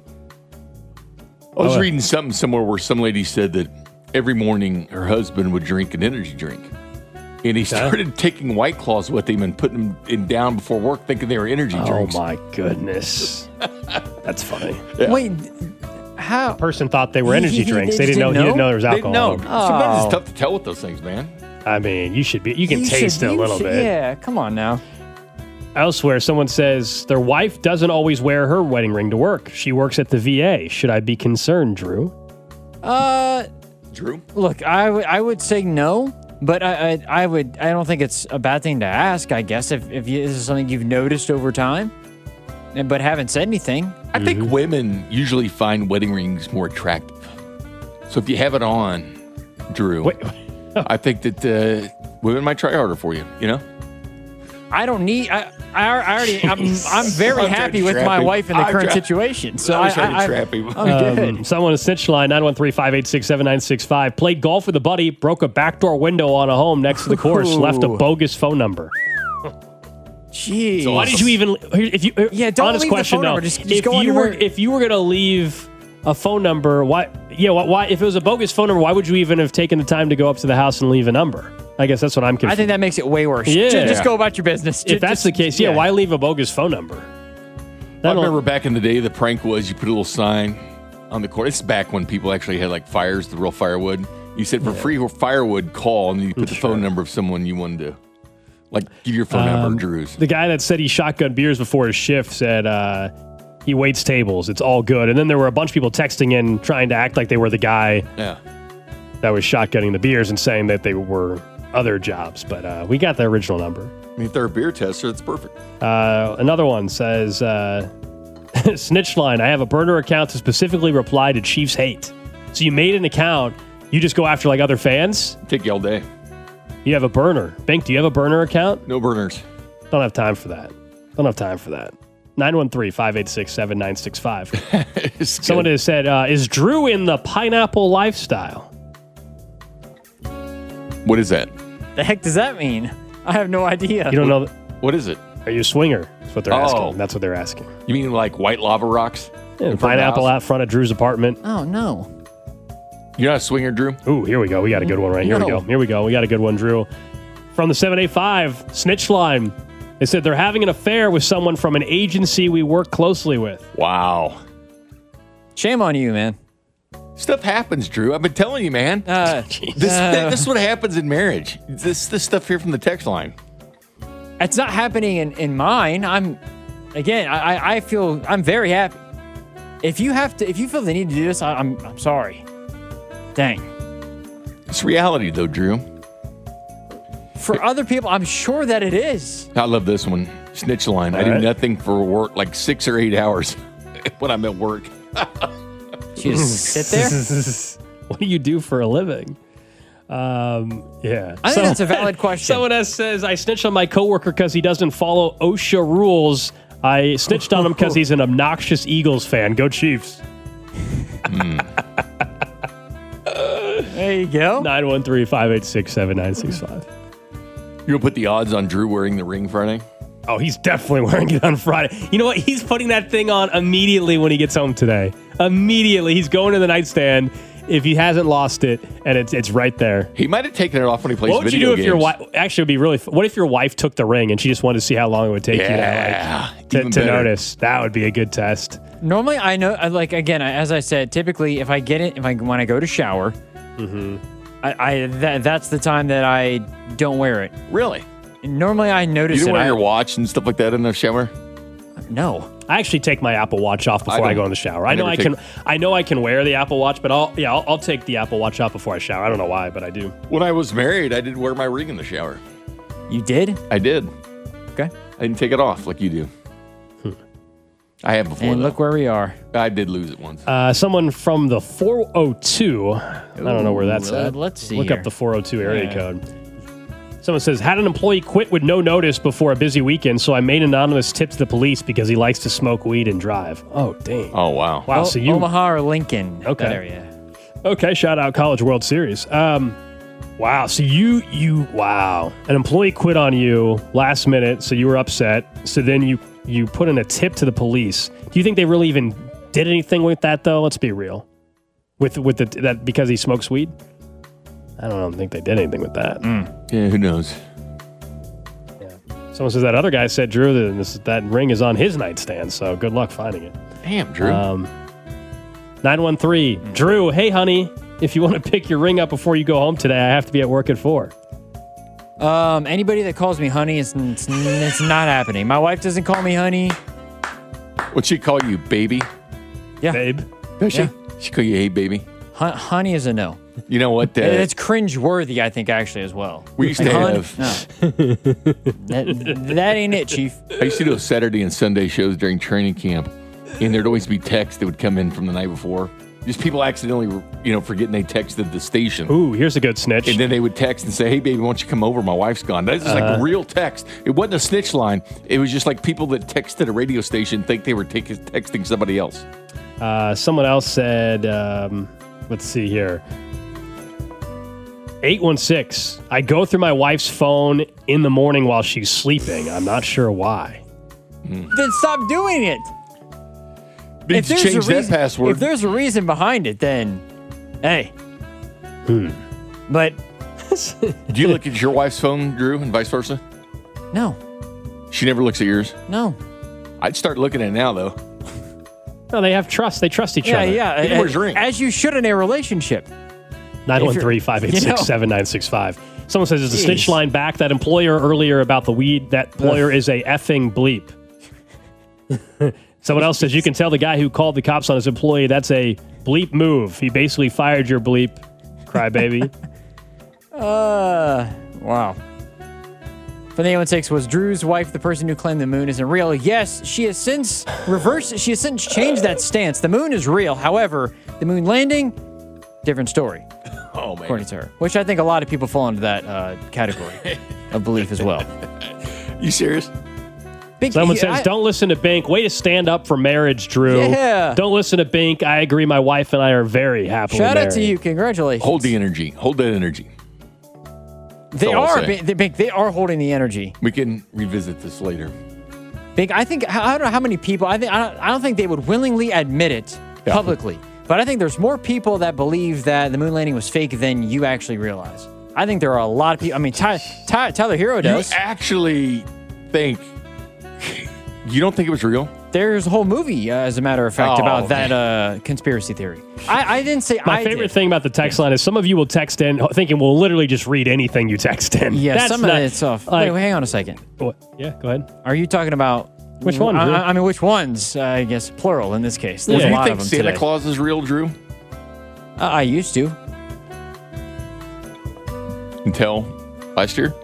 I was Oh, reading something somewhere where some lady said that every morning her husband would drink an energy drink. And he started taking White Claws with him and putting them in down before work thinking they were energy Oh, drinks. my goodness. That's funny. Yeah. Wait, how? Person thought they were energy He- he- drinks. they They didn't know, just he didn't didn't know know? there was They alcohol. know. in them. Sometimes Oh. it's tough to tell with those things, man. I mean, you should be. You can You taste should- it a you little should- bit. Yeah, come on now. Elsewhere, someone says their wife doesn't always wear her wedding ring to work. She works at the V A. Should I be concerned, Drew? Uh, Drew? Look, I would I would say no, but I, I I would I don't think it's a bad thing to ask. I guess if if you, this is something you've noticed over time, and but haven't said anything. I Mm-hmm. think women usually find wedding rings more attractive. So if you have it on, Drew, Wait, I think that uh, women might try harder for you, you know? I don't need. I I, I already. I'm I'm very I'm trying happy to with trap my him. wife in the I'm current try- situation. So I I, was trying to I, trap him. I'm good. Um, someone is snitch line nine one three, five eight six, seven nine six five. Played golf with a buddy, broke a backdoor window on a home next to the course, Ooh. left a bogus phone number. Jeez. So why did you even? If you Yeah, don't honest leave the question phone though. number. Just- just if go on you your were ver- if you were gonna leave a phone number, why? Yeah, why, why? If it was a bogus phone number, why would you even have taken the time to go up to the house and leave a number? I guess that's what I'm confused. I think that makes it way worse. Yeah. Ju- Just, go about your business. Ju- if that's just- the case, yeah, why leave a bogus phone number? I That'll- remember back in the day, the prank was you put a little sign on the corner. It's back when people actually had like fires, the real firewood. You said for free firewood, call, and then you put the phone number of someone you wanted to, like, give your phone Um, number, Drew's. The guy that said he shotgunned beers before his shift said uh, he waits tables. It's all good. And then there were a bunch of people texting in trying to act like they were the guy Yeah. that was shotgunning the beers and saying that they were other jobs. But uh, we got the original number. I mean, if they're a beer tester, that's perfect. Uh, another one says, uh, snitch line, I have a burner account to specifically reply to Chiefs hate. So you made an account. You just go after like other fans? Take you all day. You have a burner. Bink, do you have a burner account? No burners. Don't have time for that. Don't have time for that. nine one three, five eight six, seven nine six five. Someone has said, uh, is Drew in the pineapple lifestyle? What is that? The heck does that mean? I have no idea. You don't know? Th- what is it? Are you a swinger? That's what they're Oh. asking. That's what they're asking. You mean like white lava rocks? Yeah, In front of the pineapple house? out front of Drew's apartment. Oh, no. You're not a swinger, Drew? Ooh, here we go. We got a good one right here. We No. go. Here we go. We got a good one, Drew. From the seven eight five, Snitch Line. They said they're having an affair with someone from an agency we work closely with. Wow. Shame on you, man. Stuff happens, Drew. I've been telling you, man. Uh, this, uh, this is what happens in marriage. This this stuff here from the text line. It's not happening in, in mine. I'm, again, I, I feel, I'm very happy. If you have to, if you feel the need to do this, I, I'm, I'm sorry. Dang. It's reality, though, Drew. For other people, I'm sure that it is. I love this one. Snitch line. All I do right. nothing for work, like six or eight hours when I'm at work. You just sit there? What do you do for a living? Um, yeah. I think that's a valid question. Someone else says, I snitched on my coworker because he doesn't follow OSHA rules. I snitched on him because he's an obnoxious Eagles fan. Go Chiefs. There you go. nine one three, five eight six, seven nine six five. You gonna put the odds on Drew wearing the ring Friday? Oh, he's definitely wearing it on Friday. You know what? He's putting that thing on immediately when he gets home today. Immediately. He's going to the nightstand if he hasn't lost it, and it's it's right there. He might have taken it off when he plays What would you video do if games. your wife... Actually, it would be really... f- What if your wife took the ring and she just wanted to see how long it would take Yeah, you to, like, to, even to better. notice? That would be a good test. Normally, I know, I like, again, I- as I said, typically, if I get it, if I, when I go to shower, Mm-hmm. I, I that, that's the time that I don't wear it. Really? Normally, I notice You don't it. wear I- your watch and stuff like that in the shower? No. I actually take my Apple Watch off before I I, don't- go in the shower. I, I know never I take- can. I know I can wear the Apple Watch, but I'll yeah, I'll, I'll take the Apple Watch off before I shower. I don't know why, but I do. When I was married, I did wear my ring in the shower. You did? I did. Okay. I didn't take it off like you do. I have before. And though. look where we are. I did lose it once. Uh, someone from the four oh two. I don't know where that's Ooh, at. let's see Look here. up the four oh two area Yeah. code. Someone says, had an employee quit with no notice before a busy weekend, so I made an anonymous tip to the police because he likes to smoke weed and drive. Oh, dang. Oh, wow. Wow, O- so you... Omaha or Lincoln. Okay. That area. Okay, shout out College World Series. Um, wow, so you, you, wow. An employee quit on you last minute, so you were upset. So then you, you put in a tip to the police. Do you think they really even did anything with that, though? Let's be real. With with the that because he smokes weed? I don't, don't think they did anything with that. Yeah, who knows? Someone says that other guy said, Drew, that, this, that ring is on his nightstand, so good luck finding it. Damn, Drew. Um, nine one three, Drew, hey, honey, if you want to pick your ring up before you go home today, I have to be at work at four. Um, anybody that calls me honey, it's, it's, it's not happening. My wife doesn't call me honey. What'd she call you, baby? Yeah. Babe. Does she? Yeah. She call you, hey, baby? Hun- honey is a no. You know what? Uh, It's cringe-worthy, I think, actually, as well. we used to Like, hun- have. No. that, that ain't it, Chief. I used to do Saturday and Sunday shows during training camp, and there'd always be texts that would come in from the night before. Just people accidentally, you know, forgetting they texted the station. Ooh, here's a good snitch. And then they would text and say, hey, baby, why don't you come over? My wife's gone. That's just Uh-huh. like a real text. It wasn't a snitch line. It was just like people that texted a radio station think they were take- texting somebody else. Uh, someone else said, um, let's see here. eight one six, I go through my wife's phone in the morning while she's sleeping. I'm not sure why. Then stop doing it. Need If to there's a change that reason- password. If there's a reason behind it, then hey. But Do you look at your wife's phone, Drew, and vice versa? no, She never looks at yours? no. I'd start looking at it now, though. No, they have trust. They trust each Yeah, other. yeah. Hey, where's your ring? As you should in a relationship. nine one three, five eight six, seven nine six five. Someone says, is the snitch Jeez. line back? That employer earlier about the weed, that employer is a effing bleep. Someone else says, you can tell the guy who called the cops on his employee, that's a bleep move. He basically fired your bleep, crybaby. Uh, wow. From the eight one six, was Drew's wife the person who claimed the moon isn't real? Yes, she has since reversed, she has since changed that stance. The moon is real. However, the moon landing, different story. Oh, man. According to her. Which I think a lot of people fall into that uh, category of belief as well. You serious? Bink, Someone you- says, I- don't listen to Bink. Way to stand up for marriage, Drew. Yeah. Don't listen to Bink. I agree. My wife and I are very happily Shout married. out to you. Congratulations. Hold the energy. Hold that energy. They all I'll are. say. Bink, they, Bink, they are holding the energy. We can revisit this later. Bink, I think I don't know how many people. I think I don't, I don't think they would willingly admit it publicly. But I think there's more people that believe that the moon landing was fake than you actually realize. I think there are a lot of people. I mean, Ty, Ty, Tyler Hero does. You actually think you don't think it was real? There's a whole movie, uh, as a matter of fact, Oh, about that uh, conspiracy theory. I, I didn't say My I favorite did. thing about the text line is some of you will text in thinking we'll literally just read anything you text in. Yeah, That's some not, of it's off. like- wait, wait, hang on a second. What? Yeah, go ahead. Are you talking about Which one, I, Drew? I mean, which ones? Uh, I guess plural in this case. There's Do a you lot think of them Santa today. Claus is real, Drew? Uh, I used to. Until last year?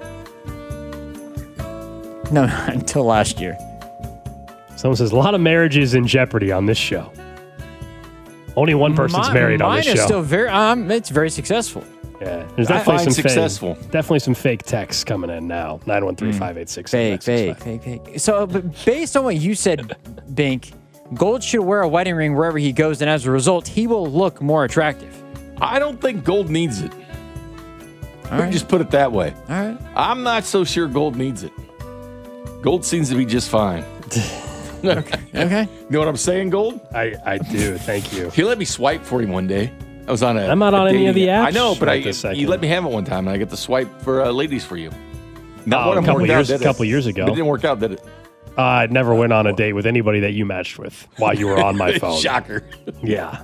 No, not until last year. Someone says a lot of marriages in jeopardy on this show. Only one person's Mi- married on mine this is show. still very. Um, it's very successful. Yeah, there's I definitely find some successful. Fake, definitely some fake texts coming in now. Nine one three five eight six. Fake, fake, fake, fake. So, but based on what you said, Bink, Gold should wear a wedding ring wherever he goes, and as a result, he will look more attractive. I don't think Gold needs it. All Let me right. just put it that way. All right. I'm not so sure Gold needs it. Gold seems to be just fine. Okay. Okay. You know what I'm saying, Gold? I, I do. Thank you. He let me swipe for him one day. I was on a. I'm not on a any of dating the app. apps I know, but right I this second. you let me have it one time, and I get to swipe for uh, ladies for you. Not Oh, one a of them couple worked years, out, did it? couple years ago. But it didn't work out, did it? Uh, I never went on a date with anybody that you matched with while you were on my phone. Shocker. Yeah.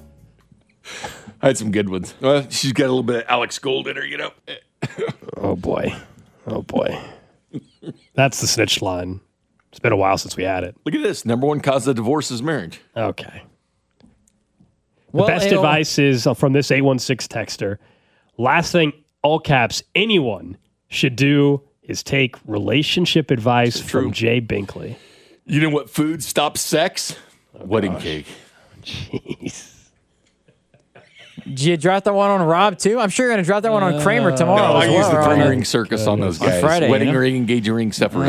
I had some good ones. Well, she's got a little bit of Alex Gold in her, you know. Oh boy. Oh boy. That's the snitch line. It's been a while since we had it. Look at this. Number one cause of divorce is marriage. Okay. The Well, best it'll- advice is from this eight one six texter. Last thing, all caps, anyone should do is take relationship advice true. from Jay Binkley. You know what food stops sex? Wedding cake. Jeez. Did you drop that one on Rob too? I'm sure you're gonna drop that one on Kramer tomorrow. No, I as use well, the or on three the- ring circus on those On guys. Friday, Wedding you know? ring, engagement ring, separate.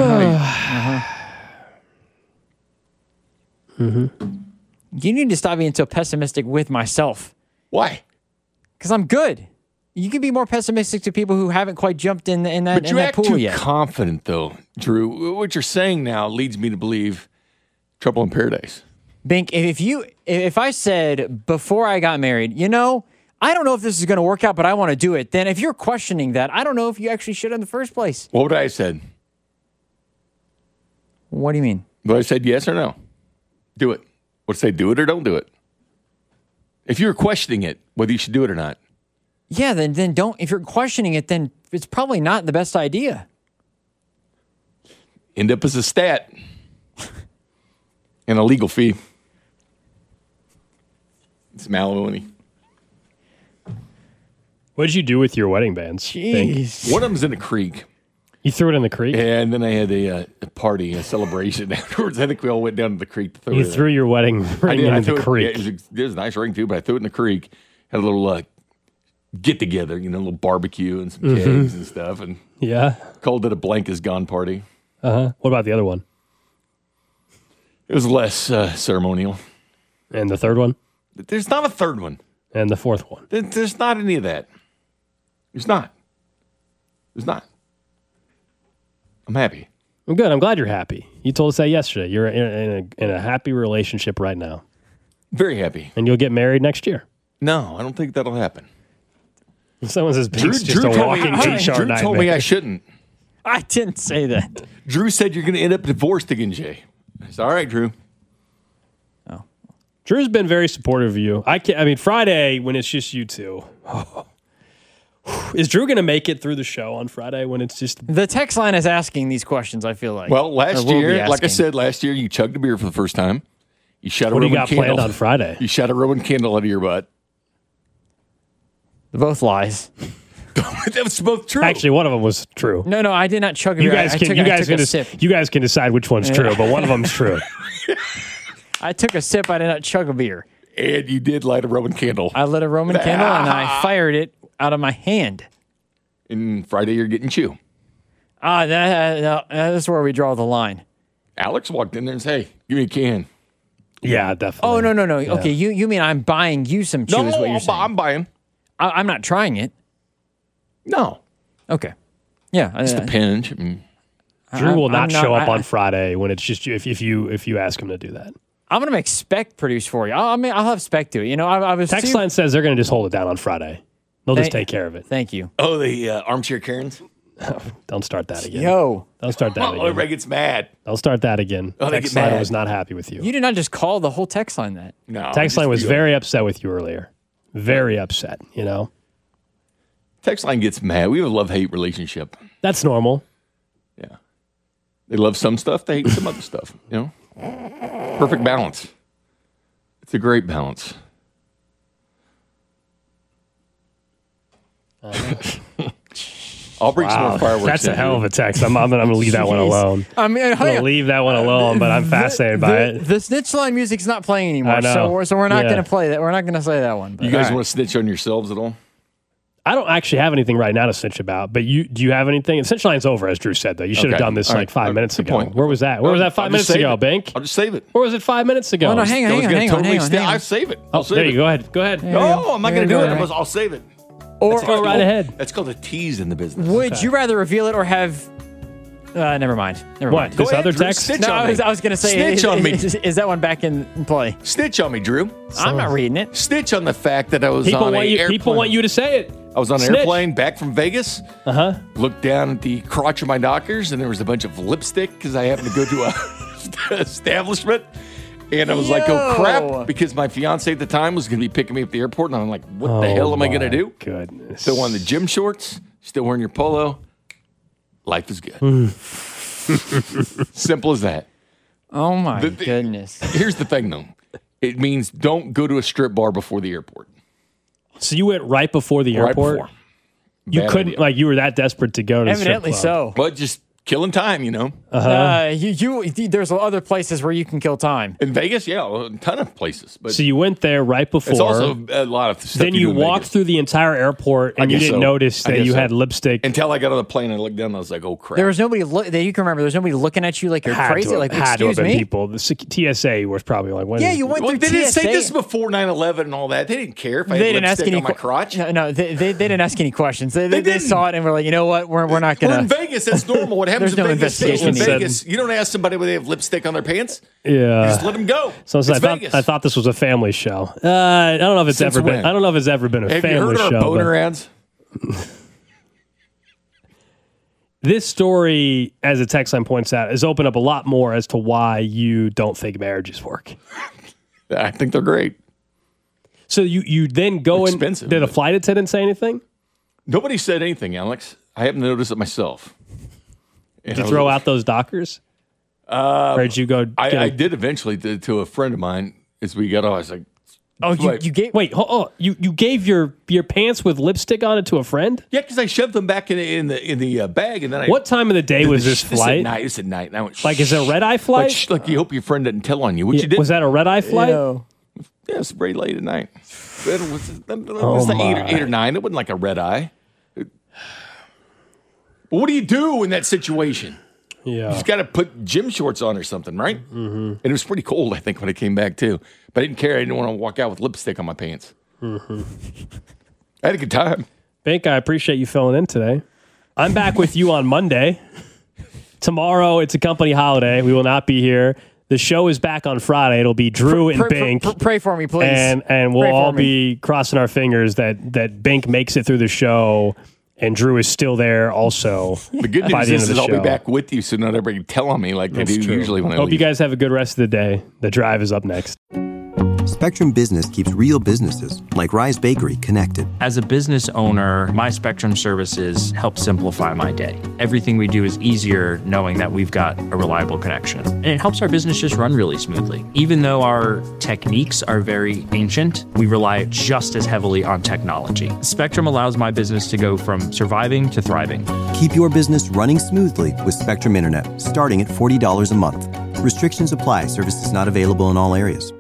Mm-hmm. You need to stop being so pessimistic with myself. Why? Because I'm good. You can be more pessimistic to people who haven't quite jumped in, in that, But in you that act pool too yet. confident, though, Drew. What you're saying now leads me to believe trouble in paradise. Bink, if you if I said before I got married, you know, I don't know if this is going to work out, but I want to do it, then if you're questioning that, I don't know if you actually should in the first place. What would I have said? What do you mean? Would I have said yes or no? Do it. Would I say do it or don't do it? If you were questioning it, whether you should do it or not. Yeah, then then don't. If you're questioning it, then it's probably not the best idea. End up as a stat. And a legal fee. Some alimony. What did you do with your wedding bands? Bink? Jeez. One of them's in the creek. You threw it in the creek? And then I had a, uh, a party, a celebration afterwards. I think we all went down to the creek to throw You it in. threw your wedding I ring did. I in threw the it- creek. yeah, it, was, it was a nice ring, too, but I threw it in the creek. Had a little uh, get together, you know, a little barbecue and some Mhm. kegs and stuff. And Yeah. called it a blank is gone party. Uh huh. What about the other one? It was less uh, ceremonial. And the third one? There's not a third one. And the fourth one? There- There's not any of that. There's not. There's not. I'm happy. I'm good. I'm glad you're happy. You told us that yesterday. You're in, in, a, in a happy relationship right now. Very happy. And you'll get married next year. No, I don't think that'll happen. Someone says Drew, Bink's just Drew a told me, walking Drew, H R Drew nightmare. told me I shouldn't. I didn't say that. Drew said you're going to end up divorced again, Jay. I said, all right, Drew. Drew's been very supportive of you. I can I mean, Friday when it's just you two. Is Drew going to make it through the show on Friday when it's just The text line is asking these questions, I feel like. Well, last Or will be year, like I asking. said, last year you chugged a beer for the first time. You shot a What do you Roman got candle. planned on Friday? You shot a Roman candle out of your butt. Both lies. That was both true. Actually, one of them was true. No, no, I did not chug a You beer. guys I can took, you I guys took can a des- sip. you guys can decide which one's Yeah. true, but one of them's true. I took a sip. I did not chug a beer. And you did light a Roman candle. I lit a Roman candle and I fired it out of my hand. And Friday you're getting chew. Ah, that, that, that is where we draw the line. Alex walked in there and said, hey, give me a can. Yeah, definitely. Oh, no, no, no. Yeah. Okay, you, you mean I'm buying you some chew No, is what you're I'm, saying. I'm buying. I, I'm not trying it. No. Okay. Yeah. Just uh, a pinch. Mm. Drew will I'm- not I'm not- show up I- on Friday when it's just you, if, if you if you ask him to do that. I'm going to make spec produce for you. I'll, I mean, I'll have spec do it. You know, I, I was Text too- line says they're going to just hold it down on Friday. They'll just Thank- take care of it. Thank you. Oh, the uh, armchair Karens? Don't start that again. Yo. Don't start that Oh, again. everybody gets mad. Don't start that again. Oh, they Text get line mad. was not happy with you. You did not just call the whole text line that. No. Text line just was feel- very upset with you earlier. Very upset, you know? Text line gets mad. We have a love-hate relationship. That's normal. Yeah. They love some stuff. They hate some other stuff. You know? Perfect balance. It's a great balance. I'll bring some Wow, more fireworks. that's a in hell here. of a text. I'm, I'm, I'm going to leave that one Jeez. alone. I mean, I'm going to leave that one alone, but I'm fascinated the, by the, it. The snitch line music's not playing anymore, I know. so we're, so we're not Yeah. going to play that. We're not going to say that one. You guys want to snitch on yourselves at all? I don't actually have anything right now to snitch about, but you do you have anything? And snitch line's over, as Drew said, though. You should have Okay. done this All like right. five Okay. minutes Good ago. point. Where was that? Where was that five I'll minutes just save ago, it. Bink? I'll just save it. Where was it five minutes ago? Oh, no, hang on, I was hang on, gonna hang on, totally hang on, stay- hang on. I'll save it. Oh, I'll save there it. you go. Go ahead. Go ahead. There you No, go. I'm not There going to you do go, it. right. I'll, I'll save it. Or, That's Go called- right ahead. That's called a tease in the business. would you rather reveal it or have... Uh, never mind. Never What? mind. This ahead, other Drew. text? Snitch No, on I was, me. I was going to say, Snitch is, on me. is, is that one back in play? Snitch on me, Drew. I'm not reading it. Snitch on the fact that I was People on want a you. airplane. People want you to say it. I was on an Snitch. airplane back from Vegas. Uh huh. Looked down at the crotch of my knockers, and there was a bunch of lipstick because I happened to go to a establishment. And I was like, oh, Yo. crap, because my fiance at the time was going to be picking me up at the airport. And I'm like, what the Oh, hell am I going my to do? Goodness. Still wearing the gym shorts, still wearing your polo. Life is good. Hmm. Simple as that. Oh, my The- the- goodness. Here's the thing, though. It means don't go to a strip bar before the airport. So you went right before the Right airport. before. You Bad couldn't idea. like you were that desperate to go to the strip Evidently club. so. But just killing time, you know. Uh-huh. Uh, you, you, there's other places where you can kill time. In Vegas, yeah, a ton of places. But So you went there right before. it's also a lot of stuff. then you, you do in walked Vegas. through the entire airport I and you guess didn't so. notice I that guess you so. had lipstick. Until I got on the plane and I looked down and I was like, oh, crap. There was nobody lo- that you can remember. There's nobody looking at you like you're had crazy. to have, Like, had to have excuse been me. people. The sec- T S A was probably like, when Yeah, is you this? went well, through they didn't say T S A. this before nine eleven and all that. They didn't care if I They had didn't ask lipstick any on my que- crotch. No, no, they, they, they didn't ask any questions. They, they, They they didn't. saw it and were like, you know what? We're, we're not We're gonna. in Vegas. That's normal. What happens There's in no Vegas stays in investigation Vegas. You don't ask somebody whether they have lipstick on their pants. Yeah. You just let them go. So it's I thought, Vegas. I thought this was a family show. Uh, I don't know if it's Since ever been. when? I don't know if it's ever been a have family you heard show. our boner but ads? this story, as the text line points out, has opened up a lot more as to why you don't think marriages work. I think they're great. So you you then go and Expensive, did a but- flight attendant say anything? Nobody said anything, Alex. I happened to notice it myself. Did you throw out those Dockers? Uh, or did you go? I, get a- I did eventually to, to a friend of mine as we got off. I was like, Oh, you, Wait. you gave wait, hold on. You you gave your your pants with lipstick on it to a friend? yeah, because I shoved them back in, in the in the uh, bag, and then I. What time of the day was this This flight? at night. It's at night. And I went, Like, is it a red eye like, flight? sh- like you hope your friend didn't tell on you, which Yeah, you did. was that a red eye flight? Ew. Yeah, it's very late at night. It was, it was Oh, like eight, or, my. eight or nine. It wasn't like a red eye. It- But what do you do in that situation? You Yeah. just got to put gym shorts on or something, right? Mm-hmm. And it was pretty cold, I think, when I came back too. But I didn't care. I didn't want to walk out with lipstick on my pants. Mm-hmm. I had a good time. Bink, I appreciate you filling in today. I'm back with you on Monday. Tomorrow, it's a company holiday. We will not be here. The show is back on Friday. It'll be Drew and Pray, pray, Bink. pray, pray for me, please. And and we'll Pray for all me. be crossing our fingers that that Bink makes it through the show and Drew is still there also. The good by news the end is, of is the I'll show. be back with you, so not everybody can tell on me like they That's do true. usually when I Hope leave. you guys have a good rest of the day. The drive is up next. Spectrum Business keeps real businesses, like Rise Bakery, connected. As a business owner, my Spectrum services help simplify my day. Everything we do is easier knowing that we've got a reliable connection. And it helps our business just run really smoothly. Even though our techniques are very ancient, we rely just as heavily on technology. Spectrum allows my business to go from surviving to thriving. Keep your business running smoothly with Spectrum Internet, starting at forty dollars a month. Restrictions apply. Services not available in all areas.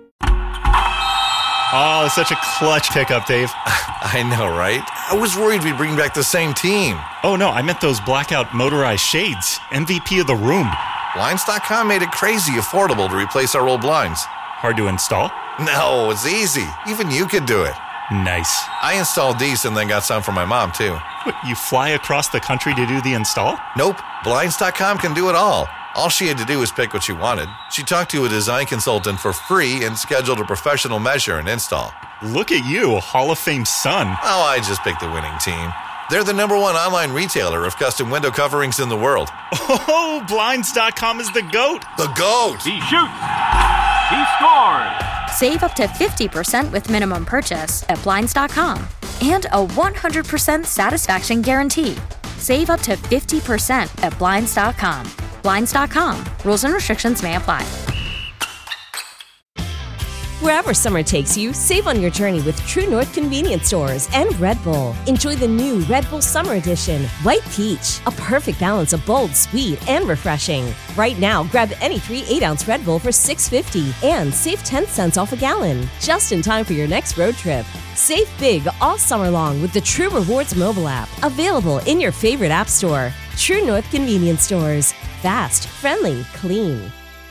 Oh, such a clutch pickup, Dave. I know, right? I was worried we'd bring back the same team. Oh, no, I meant those blackout motorized shades. M V P of the room. Blinds dot com made it crazy affordable to replace our old blinds. Hard to install? No, it's easy. Even you could do it. Nice. I installed these and then got some for my mom, too. What, you fly across the country to do the install? Nope. Blinds dot com can do it all. All she had to do was pick what she wanted. She talked to a design consultant for free and scheduled a professional measure and install. Look at you, Hall of Fame son. Oh, I just picked the winning team. They're the number one online retailer of custom window coverings in the world. Oh, Blinds dot com is the GOAT. The GOAT. He shoots. He scores. Save up to fifty percent with minimum purchase at Blinds dot com and a one hundred percent satisfaction guarantee. Save up to fifty percent at Blinds dot com. Blinds dot com. Rules and restrictions may apply. Wherever summer takes you, save on your journey with True North Convenience Stores and Red Bull. Enjoy the new Red Bull Summer Edition, White Peach, a perfect balance of bold, sweet, and refreshing. Right now, grab any three eight-ounce Red Bull for six fifty and save ten cents off a gallon, just in time for your next road trip. Save big all summer long with the True Rewards mobile app, available in your favorite app store. True North Convenience Stores. Fast, friendly, clean.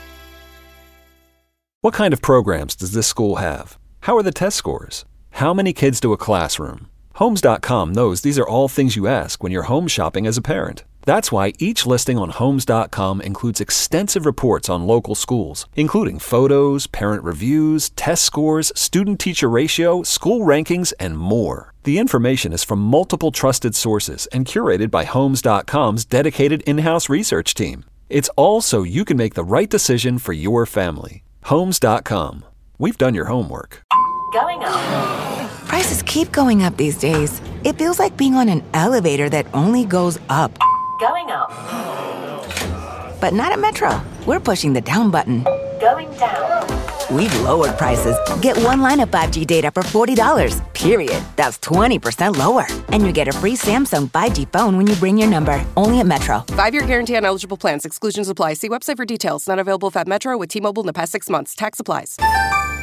What kind of programs does this school have? How are the test scores? How many kids to a classroom? Homes dot com knows these are all things you ask when you're home shopping as a parent. That's why each listing on Homes dot com includes extensive reports on local schools, including photos, parent reviews, test scores, student-teacher ratio, school rankings, and more. The information is from multiple trusted sources and curated by Homes dot com's dedicated in-house research team. It's all so you can make the right decision for your family. Homes dot com. We've done your homework. Going up. Prices keep going up these days. It feels like being on an elevator that only goes up. Going up. But not at Metro. We're pushing the down button. Going down. We've lowered prices. Get one line of five G data for forty dollars. Period. That's twenty percent lower. And you get a free Samsung five G phone when you bring your number. Only at Metro. Five-year guarantee on eligible plans. Exclusions apply. See website for details. Not available if at Metro with T-Mobile in the past six months. Tax applies.